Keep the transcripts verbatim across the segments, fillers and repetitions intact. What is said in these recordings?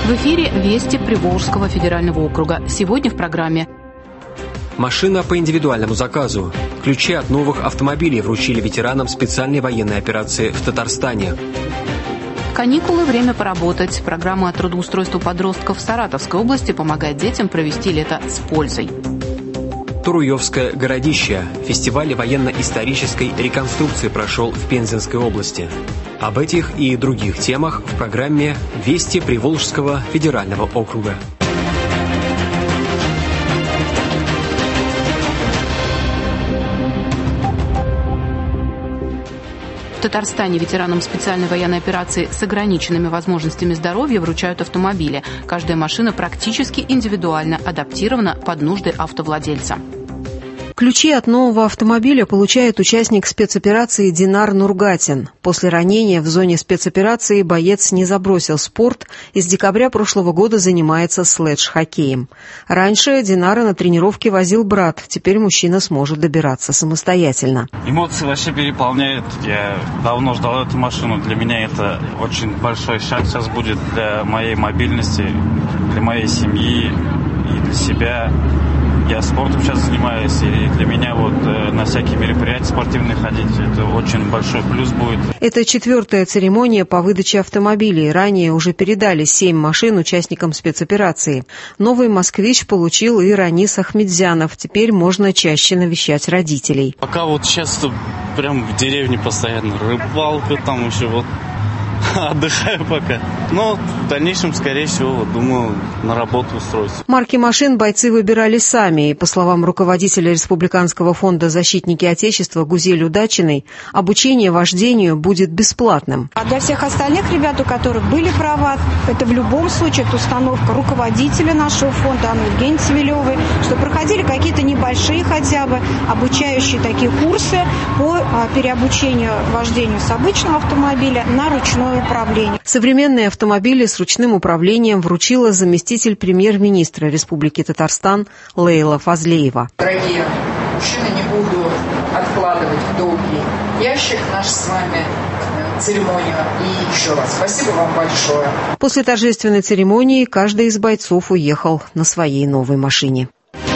В эфире «Вести Приволжского федерального округа». Сегодня в программе. Машина по индивидуальному заказу. Ключи от новых автомобилей вручили ветеранам специальной военной операции в Татарстане. Каникулы – время поработать. Программа трудоустройства подростков в Саратовской области помогает детям провести лето с пользой. Туруевское городище. Фестиваль военно-исторической реконструкции прошел в Пензенской области. Об этих и других темах в программе «Вести Приволжского федерального округа». В Татарстане ветеранам специальной военной операции с ограниченными возможностями здоровья вручают автомобили. Каждая машина практически индивидуально адаптирована под нужды автовладельца. Ключи от нового автомобиля получает участник спецоперации Динар Нургатин. После ранения в зоне спецоперации боец не забросил спорт и с декабря прошлого года занимается слэдж-хоккеем. Раньше Динара на тренировке возил брат, теперь мужчина сможет добираться самостоятельно. Эмоции вообще переполняют. Я давно ждал эту машину. Для меня это очень большой шаг сейчас будет для моей мобильности, для моей семьи и для себя. Я спортом сейчас занимаюсь, и для меня вот э, на всякие мероприятия спортивные ходить, это очень большой плюс будет. Это четвертая церемония по выдаче автомобилей. Ранее уже передали семь машин участникам спецоперации. Новый «Москвич» получил и Ранис Ахмедзянов. Теперь можно чаще навещать родителей. Пока вот сейчас прям в деревне постоянно рыбалка, там еще вот отдыхаю пока. Но в дальнейшем, скорее всего, вот, думаю, на работу устроиться. Марки машин бойцы выбирали сами. И, по словам руководителя Республиканского фонда «Защитники Отечества» Гузель Удачиной, обучение вождению будет бесплатным. А для всех остальных ребят, у которых были права, это в любом случае это установка руководителя нашего фонда Анны Евгеньевны Цивилевой, что проходили какие-то небольшие хотя бы обучающие такие курсы по переобучению вождению с обычного автомобиля на ручное управление. Современные автомобили с ручным управлением вручила заместитель премьер-министра Республики Татарстан Лейла Фазлеева. Дорогие мужчины, не буду откладывать в долгий ящик нашу с вами церемонию. И еще раз спасибо вам большое. После торжественной церемонии каждый из бойцов уехал на своей новой машине.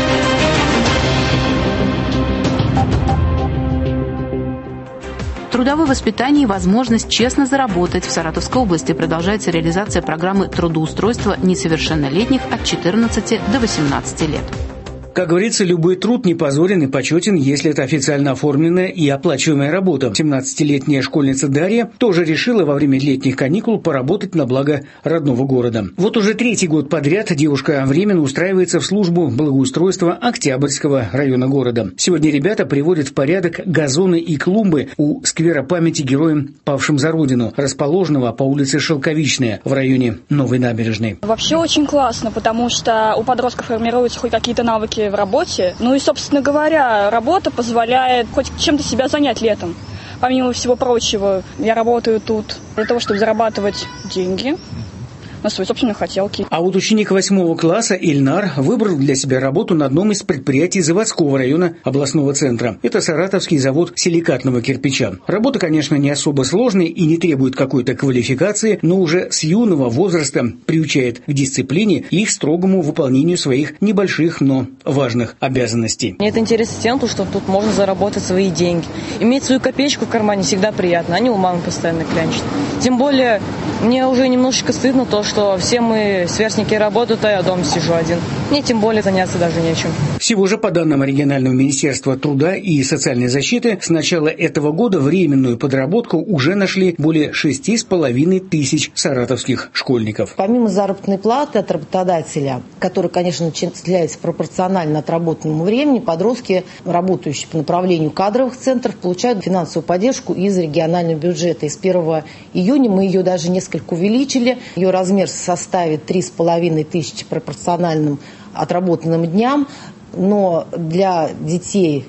Трудовое воспитание и возможность честно заработать. В Саратовской области продолжается реализация программы трудоустройства несовершеннолетних от четырнадцати до восемнадцати лет. Как говорится, любой труд не позорен и почетен, если это официально оформленная и оплачиваемая работа. семнадцатилетняя школьница Дарья тоже решила во время летних каникул поработать на благо родного города. Вот уже третий год подряд девушка временно устраивается в службу благоустройства Октябрьского района города. Сегодня ребята приводят в порядок газоны и клумбы у сквера памяти героям, павшим за родину, расположенного по улице Шелковичная в районе Новой набережной. Вообще очень классно, потому что у подростков формируются хоть какие-то навыки в работе. Ну и, собственно говоря, работа позволяет хоть чем-то себя занять летом. Помимо всего прочего, я работаю тут для того, чтобы зарабатывать деньги на свои собственные хотелки. А вот ученик восьмого класса Ильнар выбрал для себя работу на одном из предприятий заводского района областного центра. Это саратовский завод силикатного кирпича. Работа, конечно, не особо сложная и не требует какой-то квалификации, но уже с юного возраста приучает к дисциплине и к строгому выполнению своих небольших, но важных обязанностей. Мне это интересно тем, что тут можно заработать свои деньги. Иметь свою копеечку в кармане всегда приятно, а не у мамы постоянно клянчить. Тем более, мне уже немножечко стыдно то, что все мы сверстники работают, а я дома сижу один. Мне тем более заняться даже нечем. Всего же, по данным регионального министерства труда и социальной защиты, с начала этого года временную подработку уже нашли более шести с половиной тысяч саратовских школьников. Помимо заработной платы от работодателя, которая, конечно, начисляется пропорционально отработанному времени, подростки, работающие по направлению кадровых центров, получают финансовую поддержку из регионального бюджета. И с первого июня мы ее даже несколько увеличили. Ее размер составит три с половиной тысячи пропорциональным отработанным дням, но для детей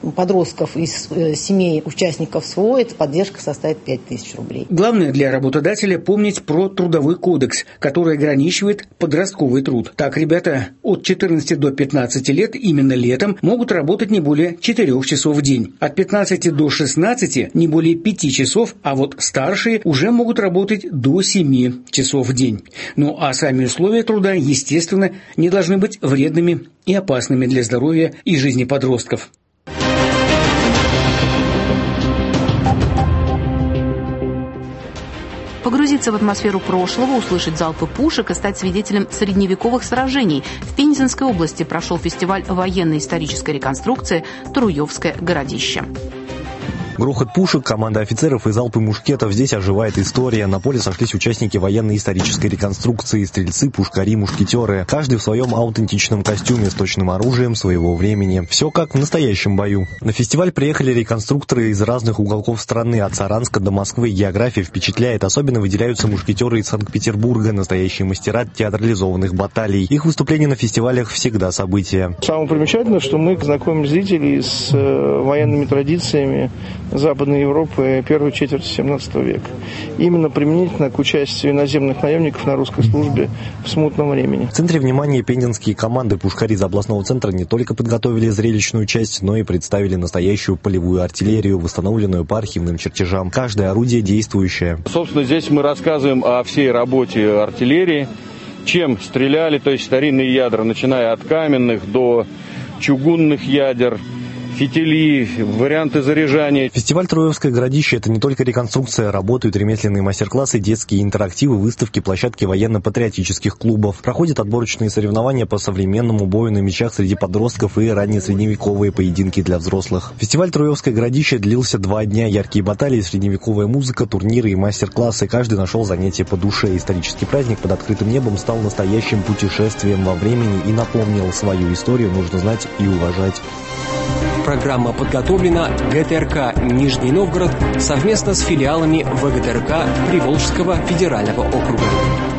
подростков из семей участников СВО, эта поддержка составит пять тысяч рублей. Главное для работодателя помнить про Трудовой кодекс, который ограничивает подростковый труд. Так, ребята от четырнадцати до пятнадцати лет именно летом могут работать не более четырёх часов в день. От пятнадцати до шестнадцати не более пяти часов, а вот старшие уже могут работать до семи часов в день. Ну а сами условия труда, естественно, не должны быть вредными и опасными для здоровья и жизни подростков. Погрузиться в атмосферу прошлого, услышать залпы пушек и стать свидетелем средневековых сражений. В Пензенской области прошел фестиваль военно-исторической реконструкции «Туруевское городище». Грохот пушек, команда офицеров и залпы мушкетов. Здесь оживает история. На поле сошлись участники военно-исторической реконструкции, стрельцы, пушкари, мушкетеры. Каждый в своем аутентичном костюме с точным оружием своего времени. Все как в настоящем бою. На фестиваль приехали реконструкторы из разных уголков страны, от Саранска до Москвы. География впечатляет. Особенно выделяются мушкетеры из Санкт-Петербурга, настоящие мастера театрализованных баталий. Их выступления на фестивалях всегда события. Самое примечательное, что мы знакомим зрителей с военными традициями Западной Европы первой четверти семнадцатого века. Именно применительно к участию иноземных наемников на русской службе в смутном времени. В центре внимания пензенские команды. Пушкари из областного центра не только подготовили зрелищную часть, но и представили настоящую полевую артиллерию, восстановленную по архивным чертежам. Каждое орудие действующее. Собственно, здесь мы рассказываем о всей работе артиллерии, чем стреляли, то есть старинные ядра, начиная от каменных до чугунных ядер, фитили, варианты заряжания. Фестиваль «Туруевское городище» — это не только реконструкция, работают ремесленные мастер-классы, детские интерактивы, выставки, площадки военно-патриотических клубов. Проходят отборочные соревнования по современному бою на мечах среди подростков и раннесредневековые поединки для взрослых. Фестиваль «Туруевское городище» длился два дня. Яркие баталии, средневековая музыка, турниры и мастер-классы. Каждый нашел занятие по душе. Исторический праздник под открытым небом стал настоящим путешествием во времени и напомнил: свою историю нужно знать и уважать. Программа подготовлена ГТРК «Нижний Новгород» совместно с филиалами ВГТРК Приволжского федерального округа.